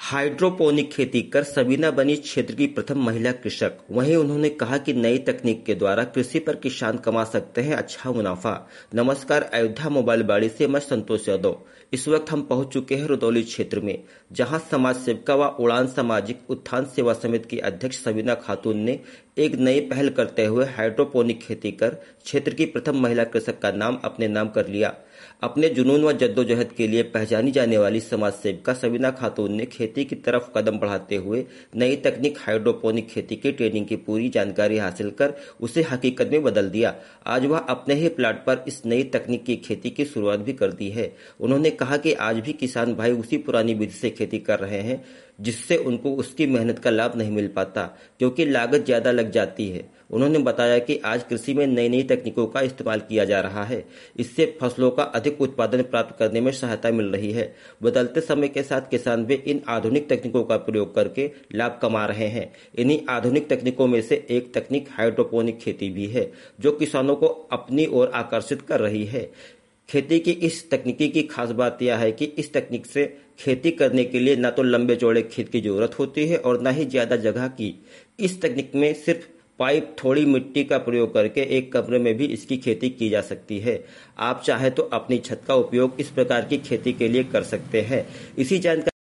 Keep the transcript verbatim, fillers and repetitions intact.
Hydroponic खेती कर सबीना बनी क्षेत्र की प्रथम महिला कृषक। वहीं उन्होंने कहा कि नई तकनीक के द्वारा कृषि पर किसान कमा सकते हैं अच्छा मुनाफा। नमस्कार, अयोध्या मोबाइल बाड़ी से मैं संतोष यादव। इस वक्त हम पहुंच चुके हैं रुदौली क्षेत्र में, जहां समाज सेविका व उड़ान सामाजिक उत्थान सेवा समिति की अध्यक्ष सबीना खातून ने एक नई पहल करते हुए हाइड्रोपोनिक खेती कर क्षेत्र की प्रथम महिला कृषक का नाम अपने नाम कर लिया। अपने जुनून व जद्दोजहद के लिए पहचानी जाने वाली समाज सेविका सबीना खातून ने खेती की तरफ कदम बढ़ाते हुए नई तकनीक हाइड्रोपोनिक खेती की ट्रेनिंग की पूरी जानकारी हासिल कर उसे हकीकत में बदल दिया। आज वह अपने ही प्लाट पर इस नई तकनीक की खेती की शुरुआत भी कर दी है। उन्होंने कहा कि आज भी किसान भाई उसी पुरानी विधि से खेती कर रहे हैं, जिससे उनको उसकी मेहनत का लाभ नहीं मिल पाता, क्योंकि लागत ज्यादा लग जाती है। उन्होंने बताया कि आज कृषि में नई नई तकनीकों का इस्तेमाल किया जा रहा है, इससे फसलों का अधिक उत्पादन प्राप्त करने में सहायता मिल रही है। बदलते समय के साथ किसान भी इन आधुनिक तकनीकों का प्रयोग करके लाभ कमा रहे हैं। इन्हीं आधुनिक तकनीकों में से एक तकनीक हाइड्रोपोनिक खेती भी है, जो किसानों को अपनी ओर आकर्षित कर रही है। खेती की इस तकनीकी की खास बात यह है कि इस तकनीक से खेती करने के लिए न तो लंबे चौड़े खेत की जरूरत होती है और न ही ज्यादा जगह की। इस तकनीक में सिर्फ पाइप, थोड़ी मिट्टी का प्रयोग करके एक कमरे में भी इसकी खेती की जा सकती है। आप चाहे तो अपनी छत का उपयोग इस प्रकार की खेती के लिए कर सकते हैं। इसी जानकारी